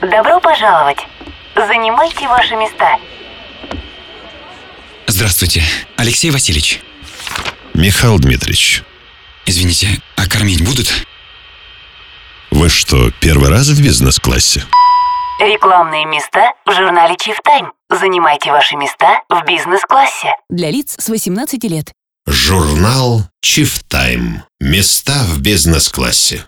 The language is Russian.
Добро пожаловать. Занимайте ваши места. Здравствуйте, Алексей Васильевич. Михаил Дмитриевич, Извините, а кормить будут? вы что, первый раз в бизнес-классе? Рекламные места в журнале Chief Time. Занимайте ваши места в бизнес-классе. Для лиц с 18 лет. Журнал Chief Time. Места в бизнес-классе.